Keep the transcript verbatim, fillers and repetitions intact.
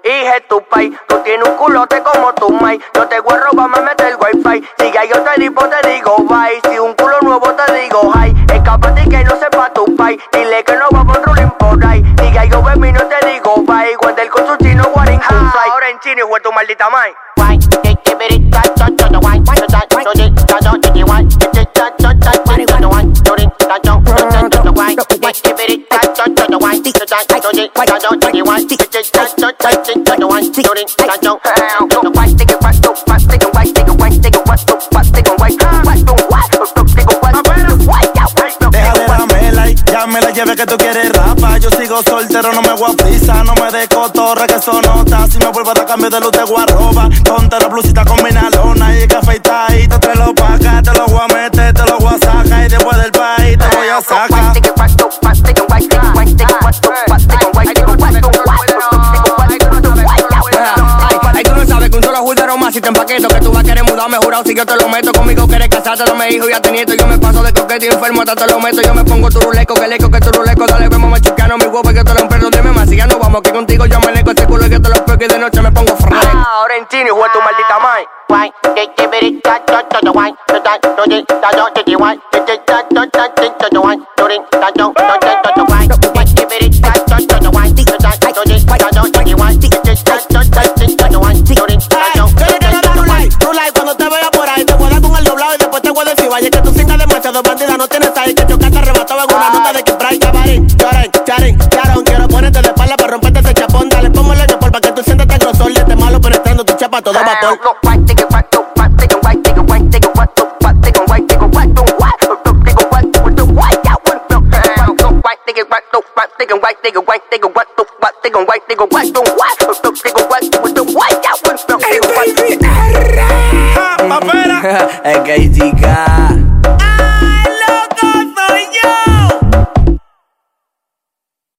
Hije tu pay, tú tienes un culote como tu mai. Yo te voy a robar, me mete el wifi. Si ya yo te digo, te digo bye. Si un culo nuevo te digo hi. Escápate y que no sepa tu pay. Dile que no vamos rolling por ahí. Si ya yo bebé no te digo bye. Wendell con su chino, guarín con fly. Ahora en chino, hijo de tu maldita mai. Ya me la lleve que tú quieres rapa. Yo sigo soltero, no me voy a prisa. No me de cotorra que sonota. Si me vuelvo a dar cambio de luz te voy a robar. Ponte la blusita con vinalona y que afeitadita. Te lo pa' acá, te lo voy a meter, te lo voy a sacar. Y después del país te voy a sacar. Ay, tú no sabes que un solo juldero más si te empaqueto. Que tú vas a querer mudarme, jurado si yo te lo meto. Conmigo quieres casarte, dame hijo y hasta nieto. Yo me paso de coquete y enfermo hasta te lo meto. Yo me pongo turuleco, que leco, que turuleco. Dale, vemos mexicano, mi huevo, yo te lo emperro. Dime más, si ya no vamos, que contigo yo me leco ese culo y yo te lo pego y de noche me pongo fresco. Ah, ahora en chino, hijo de tu maldita mai. Cuando te vea por ahí, te voy a dar con el doblado y después te voy a decir, vaya que tú sientas demasiado bandida, no tienes ahí que chocaste arrebatado en una nota de que spray, cabarín, charín, charín, charón. Quiero ponerte de espalda para romperte ese chapón. Dale, ponme el por para que tú sientas el grosor de este malo penetrando tu chapa a todo vapor. Es que chica.